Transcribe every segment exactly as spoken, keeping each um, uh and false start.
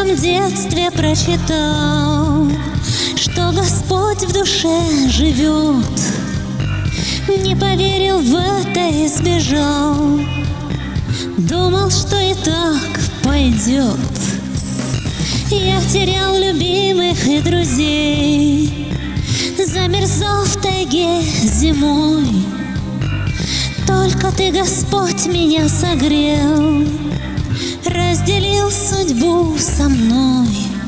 своем детстве прочитал, что Господь в душе живет. Не поверил в это и сбежал. Думал, что и так пойдет. Я терял любимых и друзей, замерзал в тайге зимой. Только Ты, Господь, меня согрел, разделил судьбу со мной.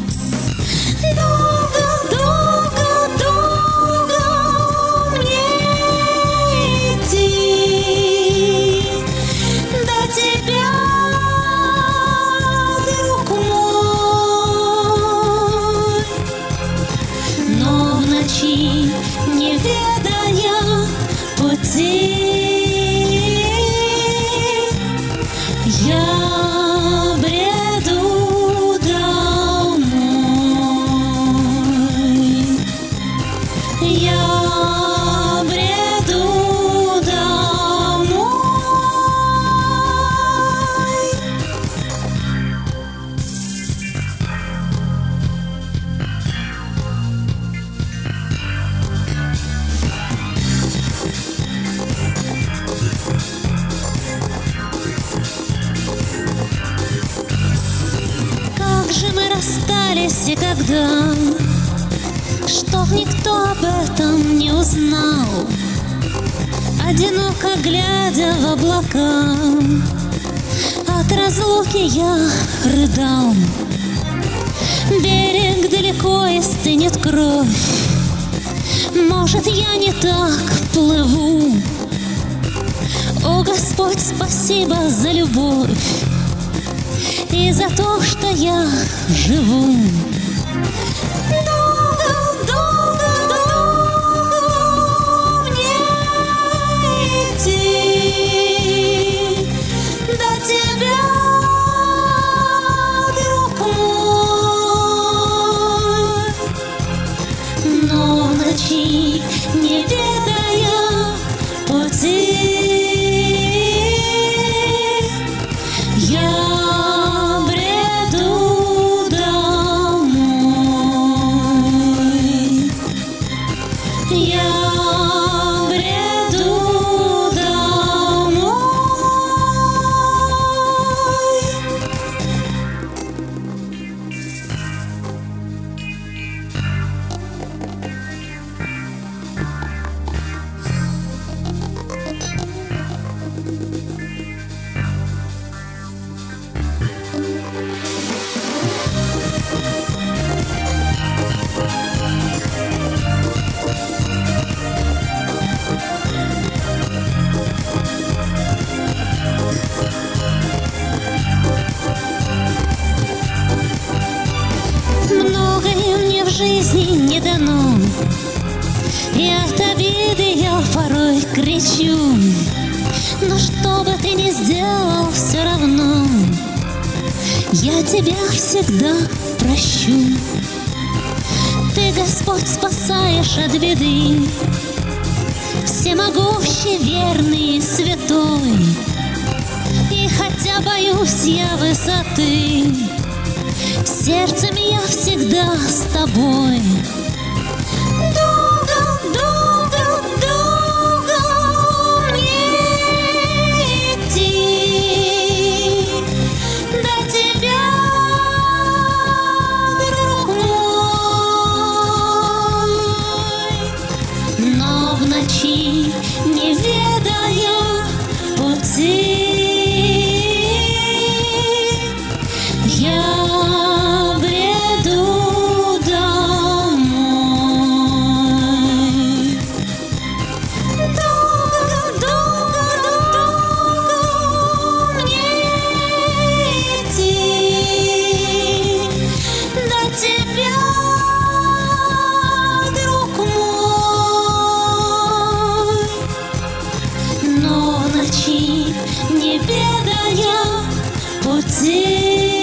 Долго, долго, долго мне идти до Тебя, друг мой. Но в ночи, не ведая пути, я бреду домой. Я бреду домой. Как же мы расстались и когда, чтоб никто об этом не узнал. Одиноко глядя в облака, от разлуки я рыдал. Берег далеко, и стынет кровь. Может, я не так плыву. О, Господь, спасибо за любовь и за то, что я живу. Долго, долго, долго мне идти до Тебя, друг мой. Но в ночи, не ведая пути, я бреду домой. Я бреду домой. Многое мне в жизни не дано, и от обиды я порой кричу. Но что бы ты ни сделал, все равно я тебя всегда прощу. Ты, Господь, спасаешь от беды, всемогущий, верный и святой. И хотя боюсь я высоты, сердцем я всегда с тобой. Долго, долго, долго мне идти до Тебя, друг мой. Но в ночи, не ведая пути, я бреду домой. Долго, долго, долго мне идти до Тебя, друг мой. Но в ночи, не ведая пути,